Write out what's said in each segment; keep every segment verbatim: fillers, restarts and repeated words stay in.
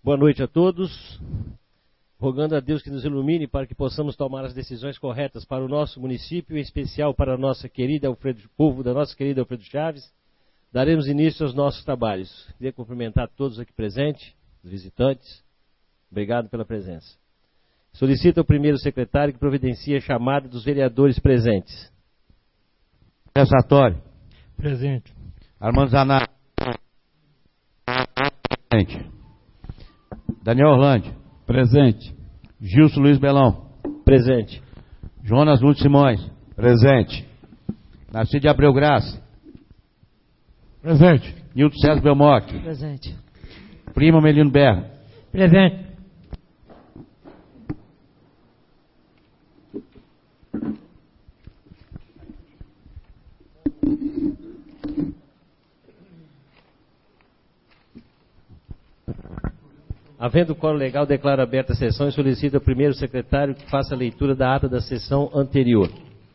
Boa noite a todos. Rogando a Deus que nos ilumine para que possamos tomar as decisões corretas para o nosso município, em especial para a nossa querida Alfredo, povo da nossa querida Alfredo Chaves, daremos início aos nossos trabalhos. Queria cumprimentar todos aqui presentes, os visitantes. Obrigado pela presença. Solicito ao primeiro secretário que providencie a chamada dos vereadores presentes. Sartori. Presente. Armando Zanatti. Presente. Daniel Orlando. Presente. Gilson Luiz Belão. Presente. Jonas Lúcio Simões. Presente. Narciso de Abreu Graça. Presente. Nilton César Belmoc. Presente. Primo Melino Berra. Presente. Havendo quórum legal, declaro aberta a sessão e solicito ao primeiro secretário que faça a leitura da ata da sessão anterior.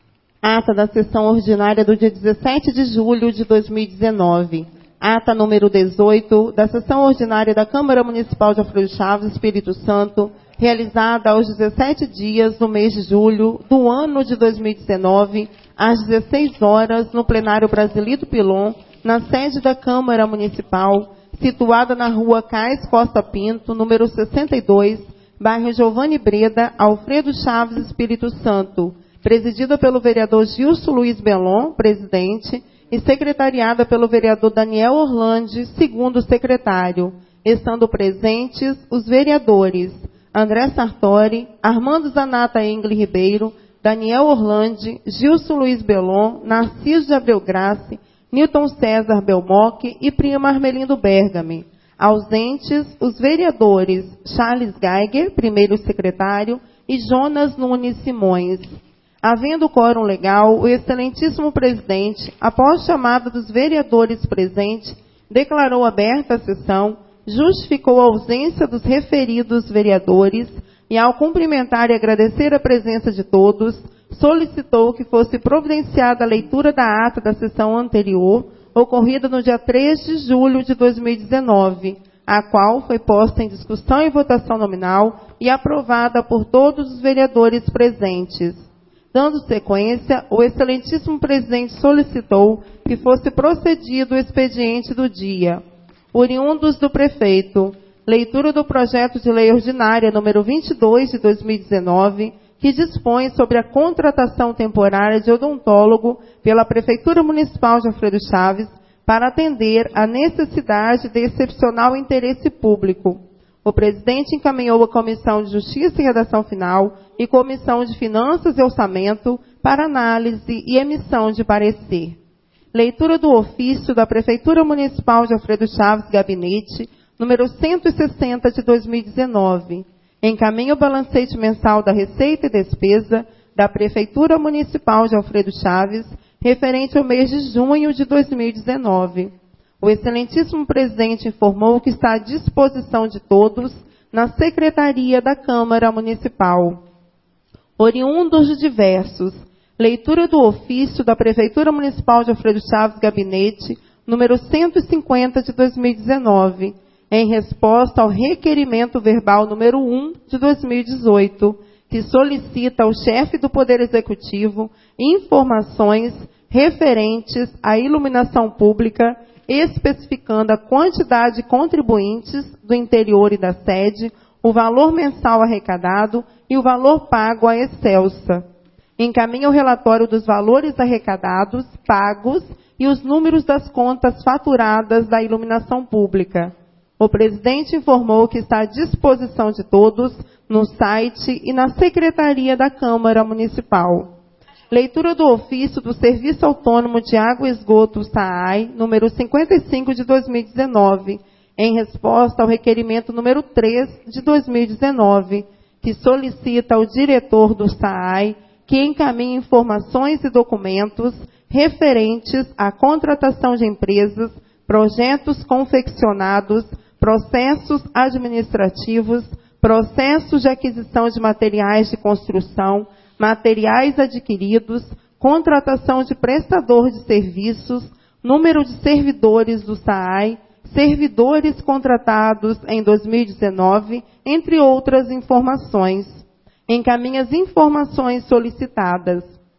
Ata da sessão ordinária do dia dezessete de julho de dois mil e dezenove. Ata número dezoito da sessão ordinária da Câmara Municipal de Alfredo Chaves, Espírito Santo, realizada aos dezessete dias do mês de julho do ano de dois mil e dezenove, às dezesseis horas, no plenário Brasilito Pilon, na sede da Câmara Municipal, situada na rua Cais Costa Pinto, número sessenta e dois, bairro Giovanni Breda, Alfredo Chaves, Espírito Santo, presidida pelo vereador Gilson Luiz Belon, presidente, e secretariada pelo vereador Daniel Orlandi, segundo secretário, estando presentes os vereadores André Sartori, Armando Zanata Engli Ribeiro, Daniel Orlandi, Gilson Luiz Belon, Narciso de Abreu Graça, Nilton César Belmoc e Prima Armelindo Bergame. Ausentes, os vereadores Charles Geiger, primeiro secretário, e Jonas Nunes Simões. Havendo quórum legal, o excelentíssimo presidente, após chamada dos vereadores presentes, declarou aberta a sessão, justificou a ausência dos referidos vereadores e, ao cumprimentar e agradecer a presença de todos, solicitou que fosse providenciada a leitura da ata da sessão anterior, ocorrida no dia três de julho de dois mil e dezenove, a qual foi posta em discussão e votação nominal e aprovada por todos os vereadores presentes. Dando sequência, o excelentíssimo presidente solicitou que fosse procedido o expediente do dia. Oriundos do prefeito, leitura do projeto de lei ordinária número vinte e dois de dois mil e dezenove, que dispõe sobre a contratação temporária de odontólogo pela Prefeitura Municipal de Alfredo Chaves para atender à necessidade de excepcional interesse público. O presidente encaminhou a Comissão de Justiça e Redação Final e Comissão de Finanças e Orçamento para análise e emissão de parecer. Leitura do ofício da Prefeitura Municipal de Alfredo Chaves Gabinete, número cento e sessenta de dois mil e dezenove. Encaminha o balancete mensal da Receita e Despesa da Prefeitura Municipal de Alfredo Chaves, referente ao mês de junho de dois mil e dezenove. O excelentíssimo presidente informou que está à disposição de todos na Secretaria da Câmara Municipal. Oriundos de diversos. Leitura do ofício da Prefeitura Municipal de Alfredo Chaves Gabinete, número cento e cinquenta de dois mil e dezenove. Em resposta ao requerimento verbal número um de dois mil e dezoito, que solicita ao chefe do Poder Executivo informações referentes à iluminação pública, especificando a quantidade de contribuintes do interior e da sede, o valor mensal arrecadado e o valor pago à Excelsa. Encaminha o relatório dos valores arrecadados, pagos e os números das contas faturadas da iluminação pública. O presidente informou que está à disposição de todos no site e na Secretaria da Câmara Municipal. Leitura do ofício do Serviço Autônomo de Água e Esgoto, S A I, número cinquenta e cinco de dois mil e dezenove, em resposta ao requerimento número três de dois mil e dezenove, que solicita ao diretor do S A I que encaminhe informações e documentos referentes à contratação de empresas, projetos confeccionados, processos administrativos, processos de aquisição de materiais de construção, materiais adquiridos, contratação de prestador de serviços, número de servidores do S A I, servidores contratados em dois mil e dezenove, entre outras informações. Encaminha as informações solicitadas.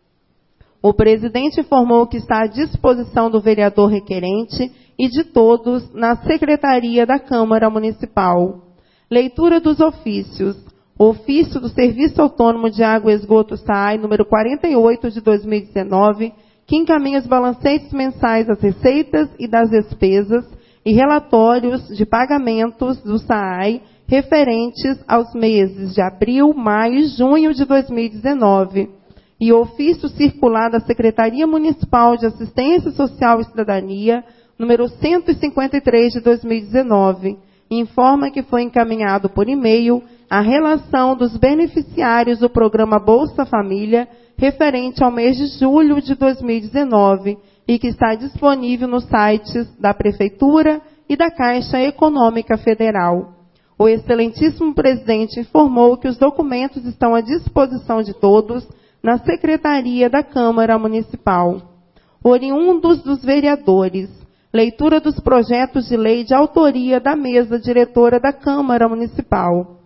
O presidente informou que está à disposição do vereador requerente e de todos na Secretaria da Câmara Municipal. Leitura dos ofícios. O ofício do Serviço Autônomo de Água e Esgoto S A A I, número quarenta e oito de dois mil e dezenove, que encaminha os balancetes mensais das receitas e das despesas e relatórios de pagamentos do S A A I referentes aos meses de abril, maio e junho de dois mil e dezenove. E o ofício circular da Secretaria Municipal de Assistência Social e Cidadania, número cento e cinquenta e três de dois mil e dezenove, informa que foi encaminhado por e-mail a relação dos beneficiários do programa Bolsa Família referente ao mês de julho de dois mil e dezenove e que está disponível nos sites da Prefeitura e da Caixa Econômica Federal. O excelentíssimo presidente informou que os documentos estão à disposição de todos na Secretaria da Câmara Municipal. Oriundos dos vereadores. Leitura dos projetos de lei de autoria da mesa diretora da Câmara Municipal.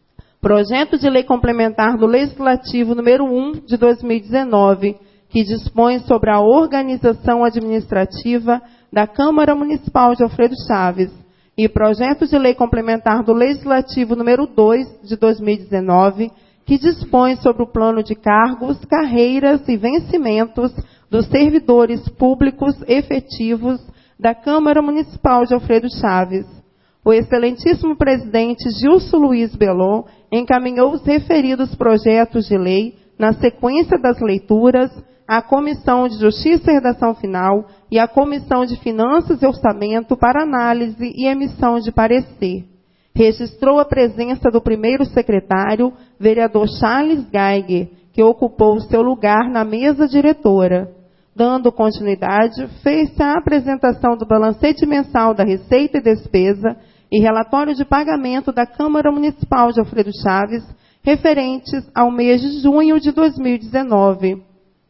Projeto de lei complementar do Legislativo número um de dois mil e dezenove, que dispõe sobre a organização administrativa da Câmara Municipal de Alfredo Chaves, e projeto de lei complementar do Legislativo número dois de dois mil e dezenove, que dispõe sobre o plano de cargos, carreiras e vencimentos dos servidores públicos efetivos da Câmara Municipal de Alfredo Chaves. O excelentíssimo presidente Gilson Luiz Belon encaminhou os referidos projetos de lei na sequência das leituras à Comissão de Justiça e Redação Final e à Comissão de Finanças e Orçamento para análise e emissão de parecer. Registrou a presença do primeiro secretário, vereador Charles Geiger, que ocupou o seu lugar na mesa diretora. Dando continuidade, fez-se a apresentação do balancete mensal da Receita e Despesa e relatório de pagamento da Câmara Municipal de Alfredo Chaves, referentes ao mês de junho de dois mil e dezenove.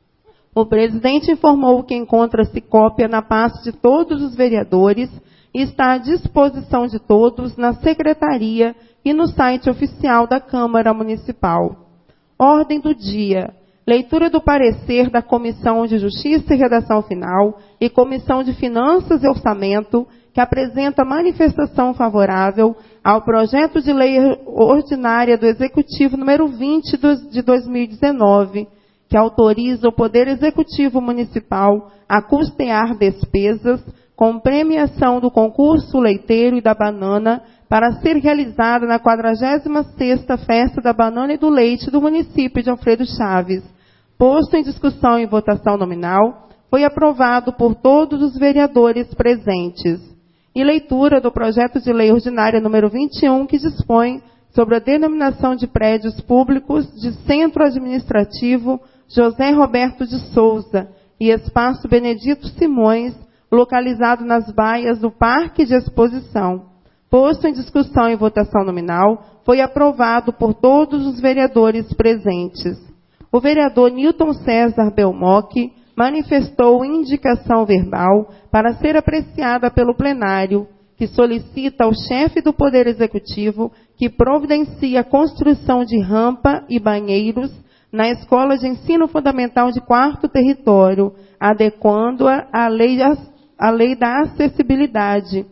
O presidente informou que encontra-se cópia na pasta de todos os vereadores e está à disposição de todos na Secretaria e no site oficial da Câmara Municipal. Ordem do dia. Leitura do parecer da Comissão de Justiça e Redação Final e Comissão de Finanças e Orçamento, que apresenta manifestação favorável ao projeto de lei ordinária do Executivo número vinte de dois mil e dezenove, que autoriza o Poder Executivo Municipal a custear despesas com premiação do concurso leiteiro e da banana para ser realizada na quadragésima sexta Festa da Banana e do Leite do município de Alfredo Chaves. Posto em discussão e votação nominal, foi aprovado por todos os vereadores presentes. E leitura do projeto de lei ordinária número vinte e um, que dispõe sobre a denominação de prédios públicos de Centro Administrativo José Roberto de Souza e Espaço Benedito Simões, localizado nas baias do Parque de Exposição. Posto em discussão e votação nominal, foi aprovado por todos os vereadores presentes. O vereador Newton César Belmoc manifestou indicação verbal para ser apreciada pelo plenário, que solicita ao chefe do Poder Executivo que providencie a construção de rampa e banheiros na Escola de Ensino Fundamental de Quarto Território, adequando-a à lei, à lei da acessibilidade,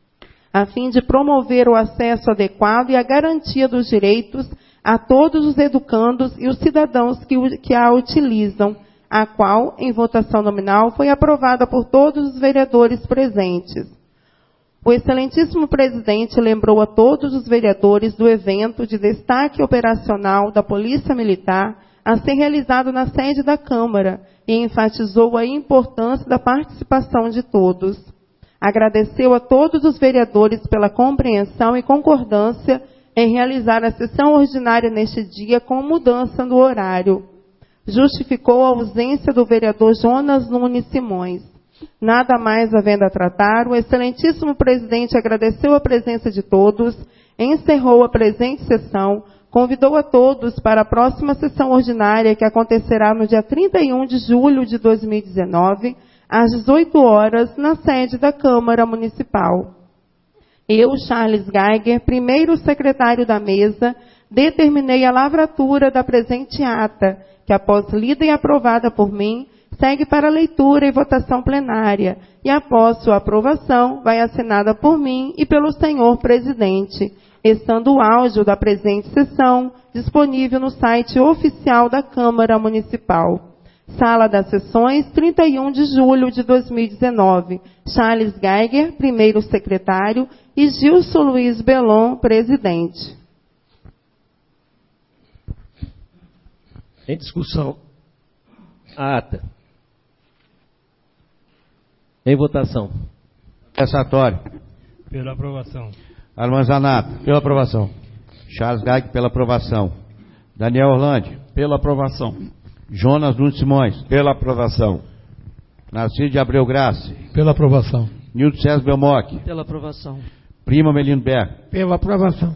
a fim de promover o acesso adequado e a garantia dos direitos a todos os educandos e os cidadãos que, que a utilizam, a qual, em votação nominal, foi aprovada por todos os vereadores presentes. O excelentíssimo presidente lembrou a todos os vereadores do evento de destaque operacional da Polícia Militar a ser realizado na sede da Câmara e enfatizou a importância da participação de todos. Agradeceu a todos os vereadores pela compreensão e concordância em realizar a sessão ordinária neste dia com mudança no horário. Justificou a ausência do vereador Jonas Nunes Simões. Nada mais havendo a tratar, o excelentíssimo presidente agradeceu a presença de todos, encerrou a presente sessão, convidou a todos para a próxima sessão ordinária que acontecerá no dia trinta e um de julho de dois mil e dezenove, às dezoito horas, na sede da Câmara Municipal. Eu, Charles Geiger, primeiro secretário da mesa, determinei a lavratura da presente ata, que após lida e aprovada por mim, segue para leitura e votação plenária, e após sua aprovação, vai assinada por mim e pelo senhor presidente, estando o áudio da presente sessão disponível no site oficial da Câmara Municipal. Sala das Sessões, trinta e um de julho de dois mil e dezenove. Charles Geiger, primeiro secretário, e Gilson Luiz Belon, presidente. Em discussão, a ata. Em votação. Caçatório. Pela aprovação. Armando Zanata. Pela aprovação. Charles Geiger pela aprovação. Daniel Orlandi. Pela aprovação. Jonas Nunes Simões. Pela aprovação. Narciso de Abreu Graça. Pela aprovação. Nilton César Belmoc. Pela aprovação. Prima Melino Berg. Pela aprovação.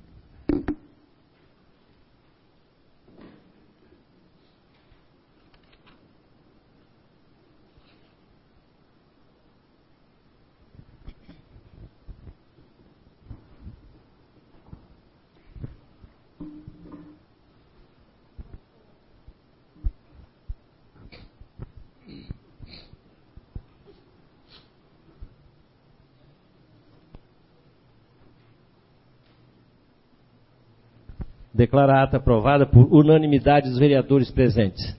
Declaro a ata aprovada por unanimidade dos vereadores presentes.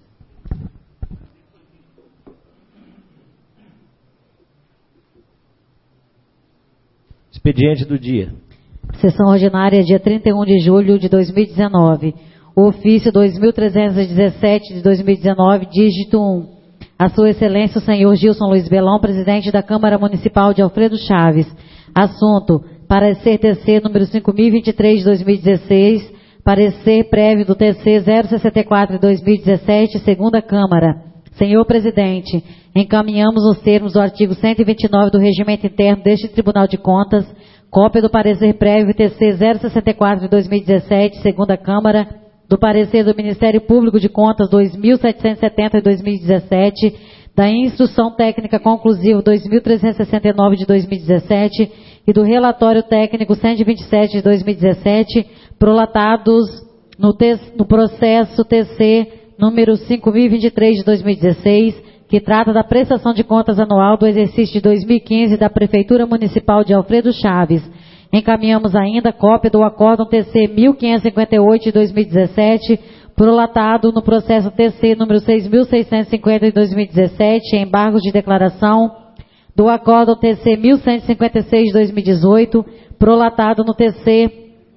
Expediente do dia. Sessão ordinária, dia trinta e um de julho de dois mil e dezenove. O ofício dois mil trezentos e dezessete de dois mil e dezenove, dígito um. A Sua Excelência o senhor Gilson Luiz Belon, presidente da Câmara Municipal de Alfredo Chaves. Assunto: parecer T C número cinco mil e vinte e três de dois mil e dezesseis. Parecer prévio do T C zero sessenta e quatro de dois mil e dezessete, segunda Câmara. Senhor Presidente, encaminhamos os termos do artigo cento e vinte e nove do Regimento Interno deste Tribunal de Contas, cópia do parecer prévio T C zero sessenta e quatro de dois mil e dezessete, segunda Câmara, do parecer do Ministério Público de Contas dois mil setecentos e setenta de dois mil e dezessete, da Instrução Técnica Conclusiva dois mil trezentos e sessenta e nove de dois mil e dezessete e do Relatório Técnico cento e vinte e sete de dois mil e dezessete, prolatados no, te, no processo T C número cinco mil e vinte e três de dois mil e dezesseis, que trata da prestação de contas anual do exercício de dois mil e quinze da Prefeitura Municipal de Alfredo Chaves. Encaminhamos ainda cópia do Acórdão T C mil quinhentos e cinquenta e oito de dois mil e dezessete, prolatado no processo T C número seis mil seiscentos e cinquenta de dois mil e dezessete, embargos de declaração, do Acórdão T C mil cento e cinquenta e seis de dois mil e dezoito, prolatado no T C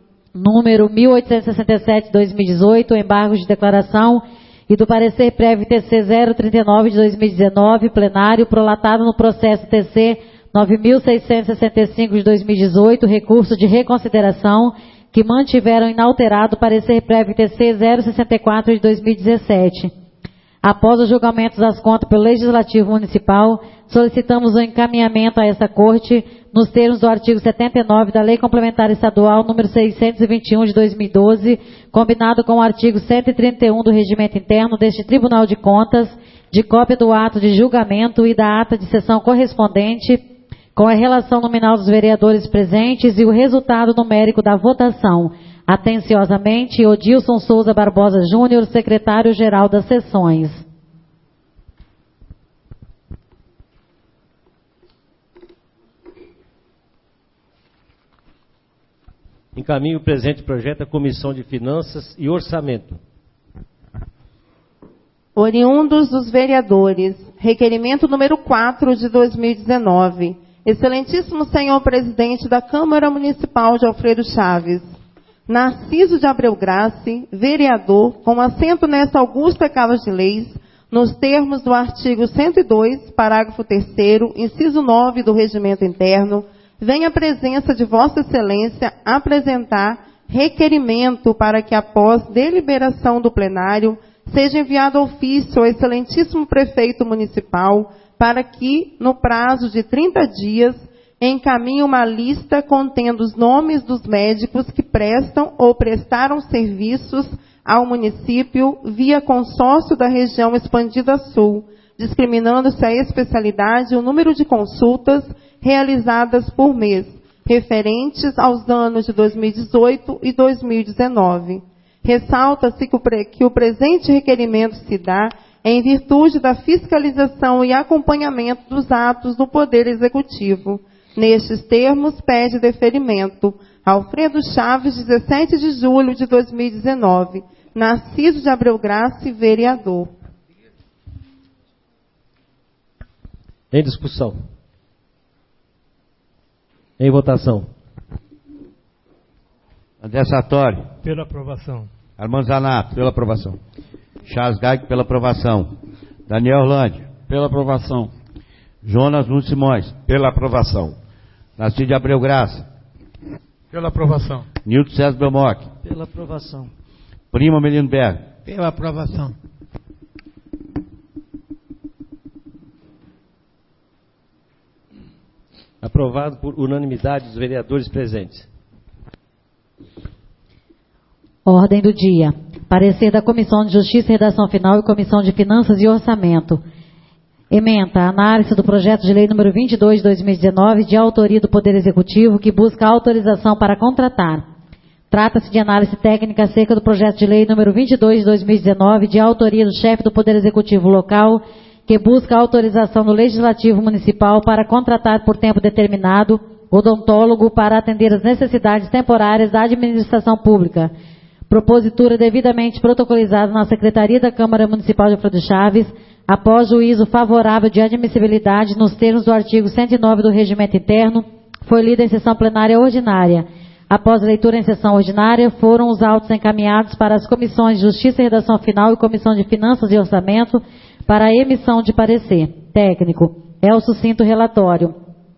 número mil oitocentos e sessenta e sete de dois mil e dezoito, embargos de declaração, e do parecer prévio T C zero trinta e nove de dois mil e dezenove, plenário, prolatado no processo T C nove mil seiscentos e sessenta e cinco de dois mil e dezoito, recurso de reconsideração, que mantiveram inalterado o parecer prévio T C zero sessenta e quatro de dois mil e dezessete. Após os julgamentos das contas pelo Legislativo Municipal, solicitamos o encaminhamento a essa Corte nos termos do artigo setenta e nove da Lei Complementar Estadual número seiscentos e vinte e um de dois mil e doze, combinado com o artigo cento e trinta e um do Regimento Interno deste Tribunal de Contas, de cópia do ato de julgamento e da ata de sessão correspondente, com a relação nominal dos vereadores presentes e o resultado numérico da votação. Atenciosamente, Odilson Souza Barbosa Júnior, secretário-geral das sessões. Encaminho o presente projeto à Comissão de Finanças e Orçamento. Oriundos dos vereadores, requerimento número quatro de dois mil e dezenove. Excelentíssimo senhor presidente da Câmara Municipal de Alfredo Chaves, Narciso de Abreu Graça, vereador, com assento nesta augusta Casa de Leis, nos termos do artigo cento e dois, parágrafo terceiro, inciso nove do Regimento Interno, vem à presença de Vossa Excelência apresentar requerimento para que, após deliberação do plenário, seja enviado ofício ao excelentíssimo prefeito municipal para que, no prazo de trinta dias, encaminhe uma lista contendo os nomes dos médicos que prestam ou prestaram serviços ao município via consórcio da região expandida sul, discriminando-se a especialidade e o número de consultas realizadas por mês, referentes aos anos de dois mil e dezoito e dois mil e dezenove. Ressalta-se que o, pre, que o presente requerimento se dá em virtude da fiscalização e acompanhamento dos atos do Poder Executivo. Nestes termos, pede deferimento. Alfredo Chaves, dezessete de julho de dois mil e dezenove. Narciso de Abreu Graça, vereador. Em discussão. Em votação. André Sartori. Pela aprovação. Armando Zanato. Pela aprovação. Charles Geiger, pela aprovação. Daniel Orlando. Pela aprovação. Jonas Nunes Simões. Pela aprovação. Narciso de Abreu Graça. Pela aprovação. Nilton César Belmoc. Pela aprovação. Primo Amelino Berg. Pela aprovação. Aprovado por unanimidade dos vereadores presentes. Ordem do dia. Parecer da Comissão de Justiça e Redação Final e Comissão de Finanças e Orçamento. Ementa a análise do projeto de lei número vinte e dois de dois mil e dezenove, de autoria do Poder Executivo, que busca autorização para contratar. Trata-se de análise técnica acerca do projeto de lei número vinte e dois de dois mil e dezenove, de autoria do chefe do Poder Executivo local, que busca autorização do Legislativo Municipal para contratar por tempo determinado odontólogo para atender as necessidades temporárias da administração pública. Propositura devidamente protocolizada na Secretaria da Câmara Municipal de Alfredo Chaves, após juízo favorável de admissibilidade nos termos do artigo cento e nove do Regimento Interno, foi lida em sessão plenária ordinária. Após a leitura em sessão ordinária, foram os autos encaminhados para as comissões de Justiça e Redação Final e Comissão de Finanças e Orçamento para a emissão de parecer técnico. É o sucinto relatório.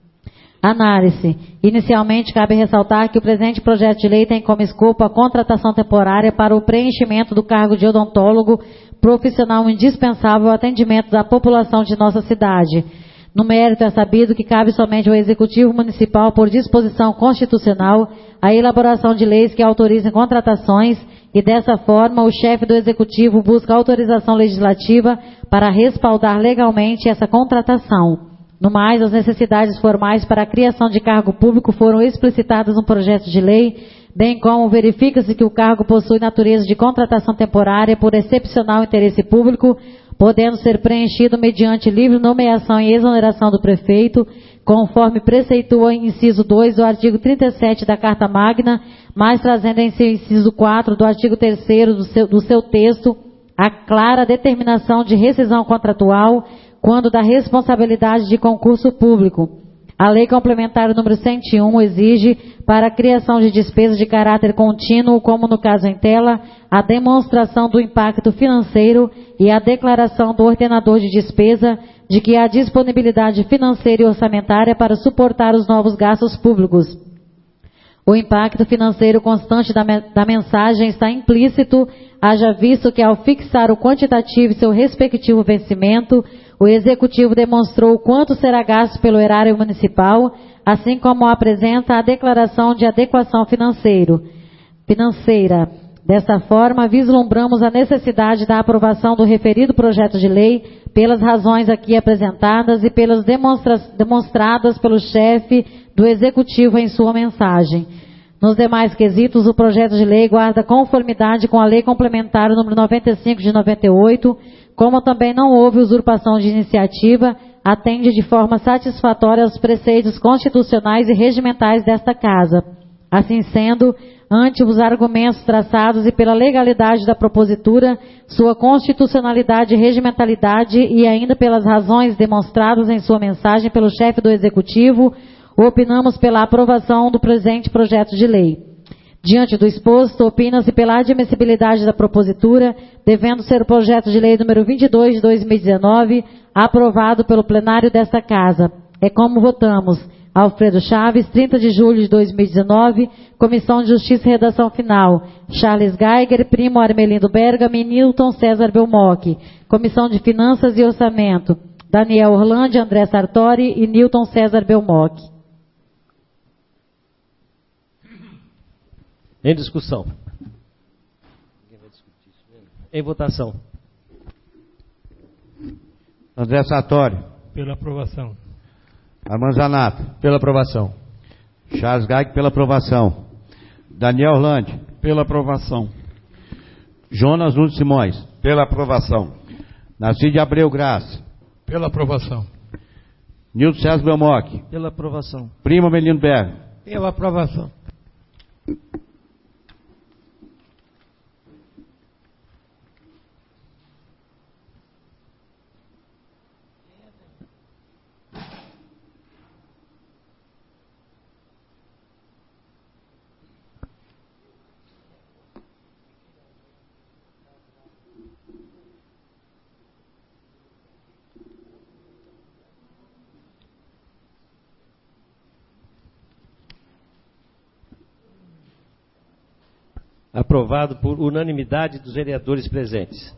Análise. Inicialmente, cabe ressaltar que o presente projeto de lei tem como escopo a contratação temporária para o preenchimento do cargo de odontólogo, profissional indispensável ao atendimento da população de nossa cidade. No mérito, é sabido que cabe somente ao Executivo Municipal, por disposição constitucional, a elaboração de leis que autorizem contratações e, dessa forma, o chefe do Executivo busca autorização legislativa para respaldar legalmente essa contratação. No mais, as necessidades formais para a criação de cargo público foram explicitadas no projeto de lei, bem como verifica-se que o cargo possui natureza de contratação temporária por excepcional interesse público, podendo ser preenchido mediante livre nomeação e exoneração do prefeito, conforme preceitua o inciso dois do artigo trinta e sete da Carta Magna, mas trazendo em seu inciso quatro do artigo terceiro do seu, do seu texto a clara determinação de rescisão contratual quando da responsabilidade de concurso público. A Lei Complementar número cento e um exige, para a criação de despesas de caráter contínuo, como no caso em tela, a demonstração do impacto financeiro e a declaração do ordenador de despesa de que há disponibilidade financeira e orçamentária para suportar os novos gastos públicos. O impacto financeiro constante da, me- da mensagem está implícito, haja visto que, ao fixar o quantitativo e seu respectivo vencimento, o Executivo demonstrou o quanto será gasto pelo erário municipal, assim como apresenta a declaração de adequação financeiro, financeira. Desta forma, vislumbramos a necessidade da aprovação do referido projeto de lei pelas razões aqui apresentadas e pelas demonstra- demonstradas pelo chefe do Executivo em sua mensagem. Nos demais quesitos, o projeto de lei guarda conformidade com a Lei Complementar número noventa e cinco de noventa e oito, como também não houve usurpação de iniciativa, atende de forma satisfatória aos preceitos constitucionais e regimentais desta Casa. Assim sendo, ante os argumentos traçados e pela legalidade da propositura, sua constitucionalidade e regimentalidade e ainda pelas razões demonstradas em sua mensagem pelo chefe do Executivo, opinamos pela aprovação do presente projeto de lei. Diante do exposto, opina-se pela admissibilidade da propositura, devendo ser o projeto de lei número vinte e dois de dois mil e dezenove, aprovado pelo plenário desta Casa. É como votamos. Alfredo Chaves, trinta de julho de dois mil e dezenove, Comissão de Justiça e Redação Final. Charles Geiger, Primo Armelindo Bergamo e Nilton César Belmoc. Comissão de Finanças e Orçamento. Daniel Orlando, André Sartori e Nilton César Belmoc. Em discussão. Em votação. André Sartori. Pela aprovação. Armando Zanato. Pela aprovação. Charles Gag, pela aprovação. Daniel Orlandi. Pela aprovação. Jonas Nunes Simões. Pela aprovação. Narcide Abreu Graça. Pela aprovação. Nilton César Belmoc. Pela aprovação. Primo Melino Berg. Pela aprovação. Aprovado por unanimidade dos vereadores presentes.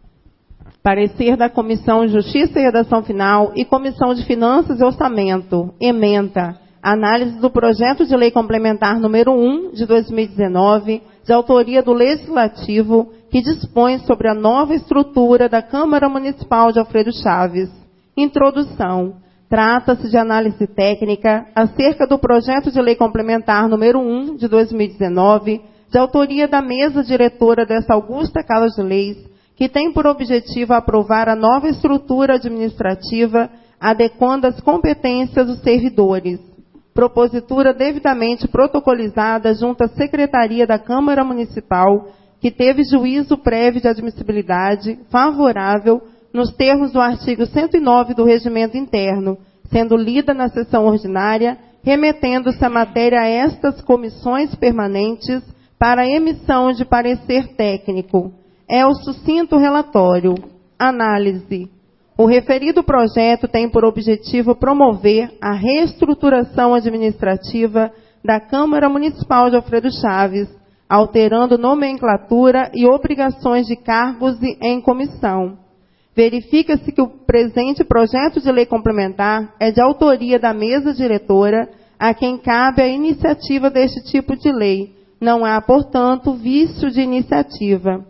Parecer da Comissão de Justiça e Redação Final e Comissão de Finanças e Orçamento. Ementa. Análise do projeto de lei complementar número um de dois mil e dezenove, de autoria do Legislativo, que dispõe sobre a nova estrutura da Câmara Municipal de Alfredo Chaves. Introdução. Trata-se de análise técnica acerca do projeto de lei complementar número um de dois mil e dezenove, de autoria da mesa diretora desta augusta Casa de Leis, que tem por objetivo aprovar a nova estrutura administrativa, adequando as competências dos servidores. Propositura devidamente protocolizada junto à Secretaria da Câmara Municipal, que teve juízo prévio de admissibilidade favorável nos termos do artigo cento e nove do Regimento Interno, sendo lida na sessão ordinária, remetendo-se a matéria a estas comissões permanentes para emissão de parecer técnico. É o sucinto relatório. Análise. O referido projeto tem por objetivo promover a reestruturação administrativa da Câmara Municipal de Alfredo Chaves, alterando nomenclatura e obrigações de cargos em comissão. Verifica-se que o presente projeto de lei complementar é de autoria da mesa diretora, a quem cabe a iniciativa deste tipo de lei. Não há, portanto, vício de iniciativa.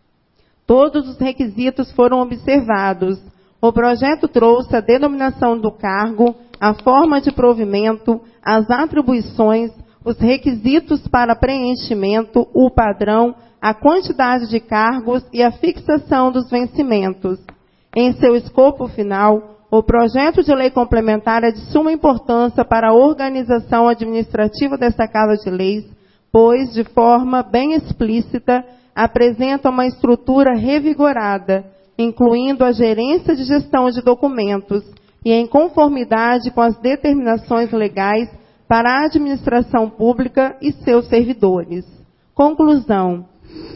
Todos os requisitos foram observados. O projeto trouxe a denominação do cargo, a forma de provimento, as atribuições, os requisitos para preenchimento, o padrão, a quantidade de cargos e a fixação dos vencimentos. Em seu escopo final, o projeto de lei complementar é de suma importância para a organização administrativa desta Casa de Leis, pois, de forma bem explícita, apresenta uma estrutura revigorada, incluindo a gerência de gestão de documentos e em conformidade com as determinações legais para a administração pública e seus servidores. Conclusão.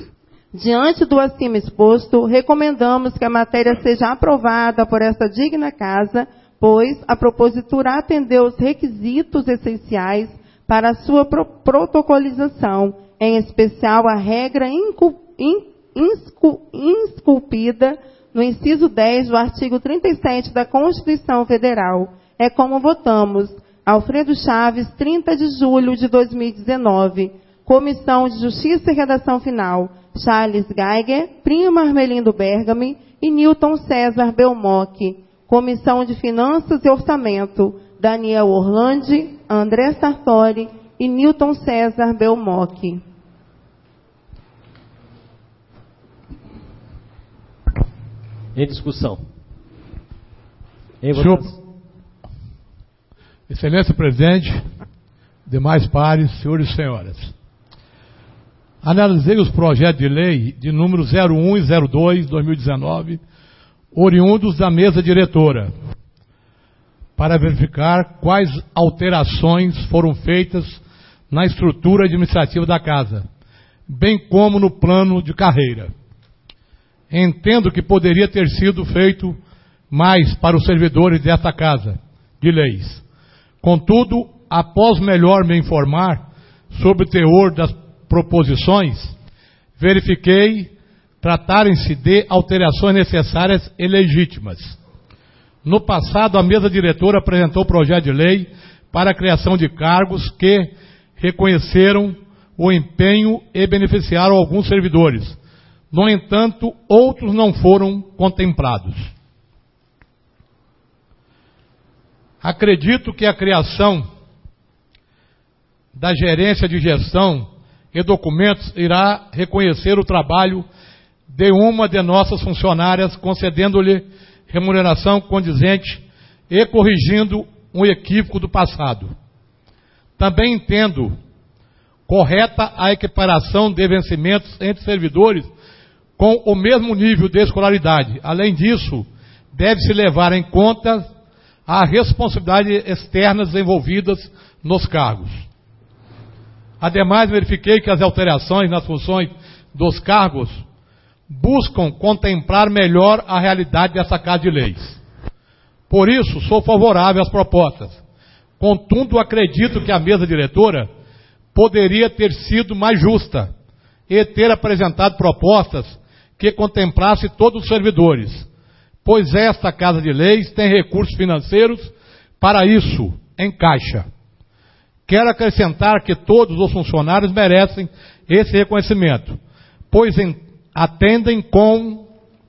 Diante do acima exposto, recomendamos que a matéria seja aprovada por esta digna Casa, pois a propositura atendeu os requisitos essenciais para a sua pro protocolização, em especial a regra incu in inscu insculpida no inciso dez do artigo trinta e sete da Constituição Federal. É como votamos. Alfredo Chaves, trinta de julho de dois mil e dezenove. Comissão de Justiça e Redação Final. Charles Geiger, Primo Armelindo Bergami e Nilton César Belmoc. Comissão de Finanças e Orçamento. Daniel Orlandi, André Sartori e Nilton César Belmoc. Em discussão. Em Senhor, votação. Excelência Presidente, demais pares, senhores e senhoras. Analisei os projetos de lei de número zero um e zero dois de dois mil e dezenove, oriundos da mesa diretora, para verificar quais alterações foram feitas na estrutura administrativa da Casa, bem como no plano de carreira. Entendo que poderia ter sido feito mais para os servidores desta Casa de Leis. Contudo, após melhor me informar sobre o teor das proposições, verifiquei tratarem-se de alterações necessárias e legítimas. No passado, a mesa diretora apresentou o projeto de lei para a criação de cargos que reconheceram o empenho e beneficiaram alguns servidores. No entanto, outros não foram contemplados. Acredito que a criação da Gerência de Gestão e Documentos irá reconhecer o trabalho de uma de nossas funcionárias, concedendo-lhe remuneração condizente e corrigindo um equívoco do passado. Também entendo correta a equiparação de vencimentos entre servidores com o mesmo nível de escolaridade. Além disso, deve-se levar em conta as responsabilidades externas envolvidas nos cargos. Ademais, verifiquei que as alterações nas funções dos cargos buscam contemplar melhor a realidade dessa Casa de Leis. Por isso, sou favorável às propostas. Contudo, acredito que a mesa diretora poderia ter sido mais justa e ter apresentado propostas que contemplasse todos os servidores, pois esta Casa de Leis tem recursos financeiros para isso, em caixa. Quero acrescentar que todos os funcionários merecem esse reconhecimento, pois em atendem com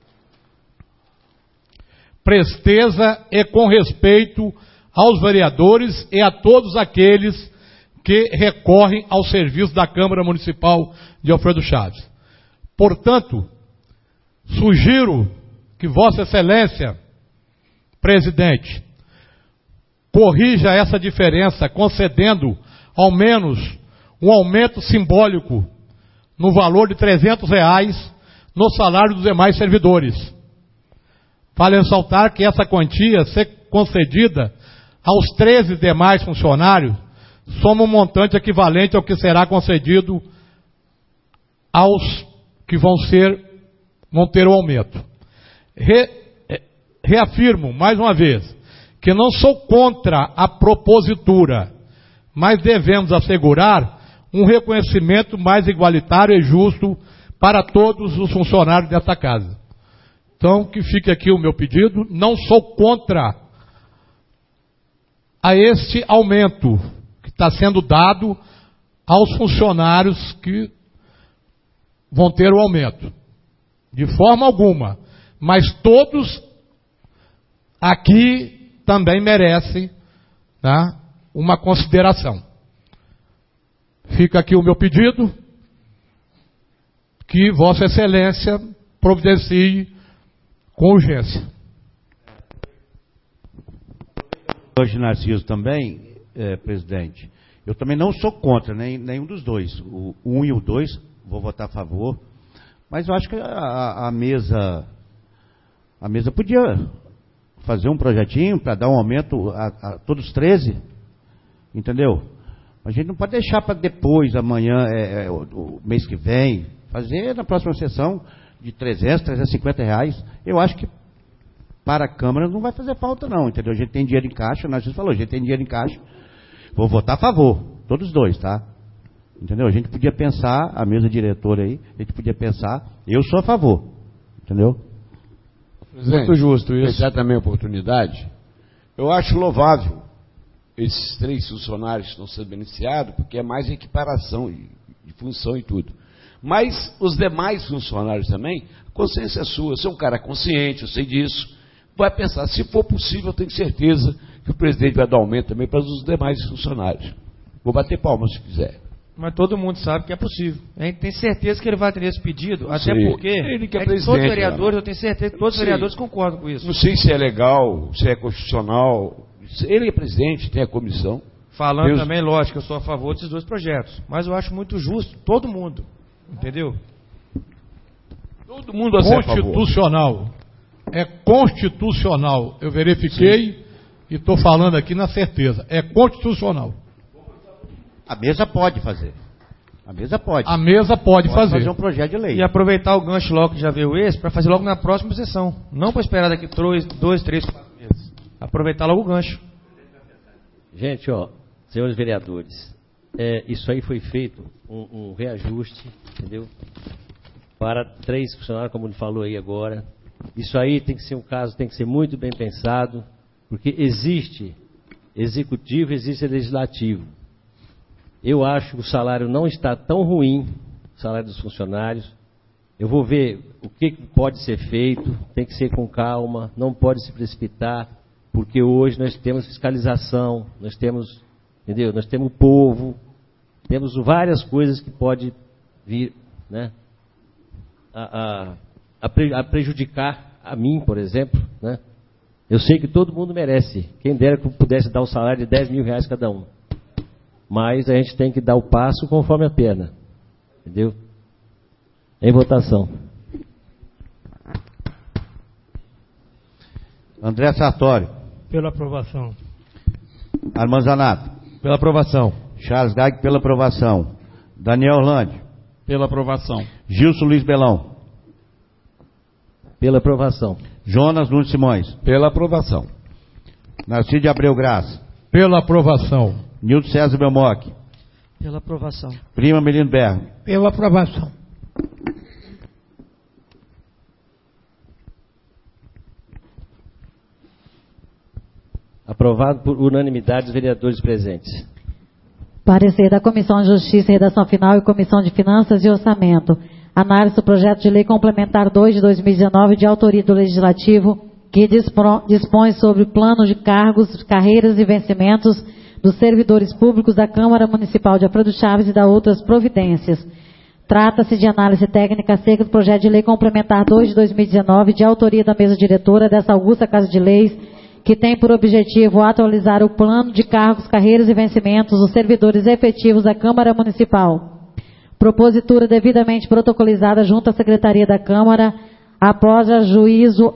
presteza e com respeito aos vereadores e a todos aqueles que recorrem ao serviço da Câmara Municipal de Alfredo Chaves. Portanto, sugiro que Vossa Excelência, Presidente, corrija essa diferença, concedendo ao menos um aumento simbólico no valor de trezentos reais no salário dos demais servidores. Vale ressaltar que essa quantia ser concedida aos treze demais funcionários soma um montante equivalente ao que será concedido aos que vão ser, vão ter o aumento. Re, reafirmo mais uma vez que não sou contra a propositura, mas devemos assegurar um reconhecimento mais igualitário e justo para todos os funcionários desta casa. Então, que fique aqui o meu pedido. Não sou contra a este aumento que está sendo dado aos funcionários que vão ter o aumento. De forma alguma. Mas todos aqui também merecem, tá, uma consideração. Fica aqui o meu pedido, que Vossa Excelência providencie com urgência. Hoje, Narciso, também, é, presidente, eu também não sou contra nem, nenhum dos dois. O um e o dois, vou votar a favor, mas eu acho que a, a mesa a mesa podia fazer um projetinho para dar um aumento a, a todos os treze, entendeu? A gente não pode deixar para depois, amanhã, é, é, o, o mês que vem, fazer na próxima sessão de trezentos, trezentos e cinquenta reais. Eu acho que para a Câmara não vai fazer falta não, entendeu? A gente tem dinheiro em caixa, nós já falou, a gente tem dinheiro em caixa. Vou votar a favor, todos dois, tá? Entendeu? A gente podia pensar, a mesa diretora aí, a gente podia pensar, eu sou a favor, entendeu? Presidente, muito justo isso. Aproveitar também a oportunidade, eu acho louvável esses três funcionários que estão sendo beneficiados, porque é mais equiparação de, de função e tudo. Mas os demais funcionários também, a consciência é sua, você é um cara consciente, eu sei disso, vai pensar, se for possível, eu tenho certeza que o presidente vai dar aumento também para os demais funcionários. Vou bater palmas se quiser. Mas todo mundo sabe que é possível. A gente tem certeza que ele vai atender esse pedido, não até sei. Porque ele que é, é presidente, todos os vereadores, eu tenho certeza que todos os vereadores concordam com isso. Não sei se é legal, se é constitucional. Ele é presidente, tem a comissão. Falando Deus... também, lógico, eu sou a favor desses dois projetos. Mas eu acho muito justo, todo mundo. Entendeu? Todo mundo a ser constitucional. É constitucional. Eu verifiquei. Sim. E estou falando aqui na certeza. É constitucional. A mesa pode fazer. A mesa pode. A mesa pode, pode fazer. fazer um projeto de lei. E aproveitar o gancho logo que já veio esse, para fazer logo na próxima sessão. Não para esperar daqui dois, dois, três, quatro meses. Aproveitar logo o gancho. Gente, ó, senhores vereadores, é, isso aí foi feito um, um reajuste, entendeu? Para três funcionários, como ele falou aí agora. Isso aí tem que ser um caso, tem que ser muito bem pensado, porque existe executivo, existe legislativo. Eu acho que o salário não está tão ruim, o salário dos funcionários. Eu vou ver o que pode ser feito, tem que ser com calma, não pode se precipitar, porque hoje nós temos fiscalização, nós temos, entendeu? Nós temos o povo, Temos várias coisas que pode vir, né, a, a, a prejudicar a mim, por exemplo, né? Eu sei que todo mundo merece. Quem dera que eu pudesse dar o salário de dez mil reais cada um. Mas a gente tem que dar o passo conforme a pena. Entendeu? Em votação. André Sartori. Pela aprovação. Armando Zanato. Pela aprovação. Charles Gag, pela aprovação. Daniel Orlando. Pela aprovação. Gilson Luiz Belão. Pela aprovação. Jonas Nunes Simões. Pela aprovação. Narciso de Abreu Graça. Pela aprovação. Nilton César Belmoc. Pela aprovação. Prima Melino Berro. Pela aprovação. Aprovado por unanimidade dos vereadores presentes. Parecer da Comissão de Justiça e Redação Final e Comissão de Finanças e Orçamento. Análise do projeto de lei complementar dois de dois mil e dezenove de autoria do Legislativo, que dispõe sobre o plano de cargos, carreiras e vencimentos dos servidores públicos da Câmara Municipal de Alfredo Chaves e da outras providências. Trata-se de análise técnica acerca do projeto de lei complementar dois de dois mil e dezenove, de autoria da mesa diretora dessa augusta Casa de Leis, que tem por objetivo atualizar o plano de cargos, carreiras e vencimentos dos servidores efetivos da Câmara Municipal. Propositura devidamente protocolizada junto à Secretaria da Câmara, após a juízo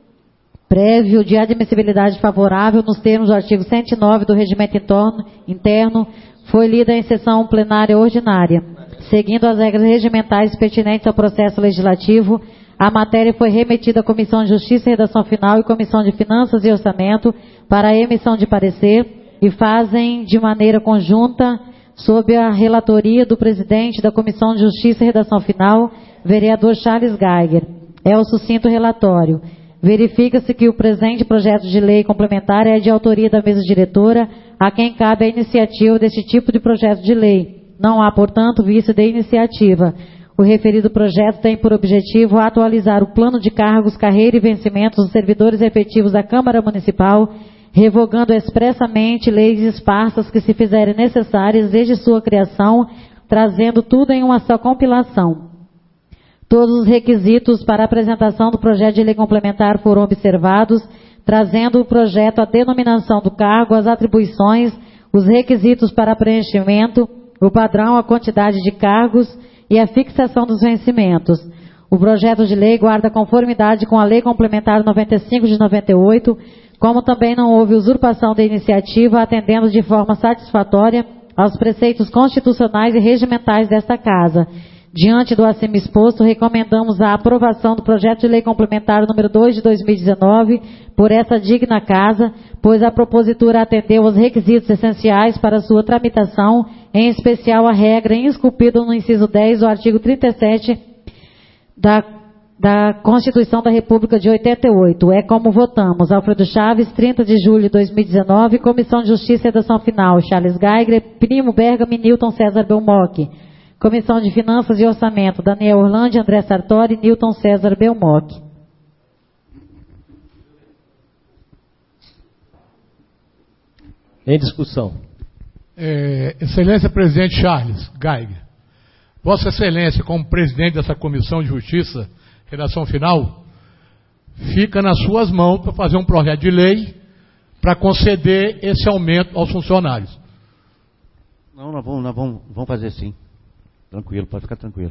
prévio de admissibilidade favorável nos termos do artigo cento e nove do Regimento Interno, foi lida em sessão plenária ordinária. Seguindo as regras regimentais pertinentes ao processo legislativo, a matéria foi remetida à Comissão de Justiça e Redação Final e Comissão de Finanças e Orçamento para a emissão de parecer e fazem de maneira conjunta, sob a relatoria do presidente da Comissão de Justiça e Redação Final, vereador Charles Geiger. É o sucinto relatório. Verifica-se que o presente projeto de lei complementar é de autoria da mesa diretora, a quem cabe a iniciativa deste tipo de projeto de lei. Não há, portanto, vício de iniciativa. O referido projeto tem por objetivo atualizar o plano de cargos, carreira e vencimentos dos servidores efetivos da Câmara Municipal, revogando expressamente leis esparsas que se fizerem necessárias desde sua criação, trazendo tudo em uma só compilação. Todos os requisitos para a apresentação do projeto de lei complementar foram observados, trazendo o projeto a denominação do cargo, as atribuições, os requisitos para preenchimento, o padrão, a quantidade de cargos e a fixação dos vencimentos. O projeto de lei guarda conformidade com a Lei Complementar noventa e cinco de noventa e oito, como também não houve usurpação da iniciativa, atendendo de forma satisfatória aos preceitos constitucionais e regimentais desta Casa. Diante do acima exposto, recomendamos a aprovação do projeto de lei complementar número dois de dois mil e dezenove por essa digna Casa, pois a propositura atendeu aos requisitos essenciais para sua tramitação, em especial a regra esculpida no inciso dez do artigo trinta e sete da, da Constituição da República de oitenta e oito. É como votamos. Alfredo Chaves, trinta de julho de dois mil e dezenove, Comissão de Justiça e Redação Final, Charles Geiger, Primo Bergamo e Nilton César Belmoc. Comissão de Finanças e Orçamento, Daniel Orlando, André Sartori e Nilton César Belmoc. Em discussão. É, Excelência Presidente Charles Geiger, Vossa Excelência, como presidente dessa Comissão de Justiça, Redação Final, fica nas suas mãos para fazer um projeto de lei para conceder esse aumento aos funcionários. Não, nós vamos, nós vamos, vamos fazer sim. Tranquilo, pode ficar tranquilo.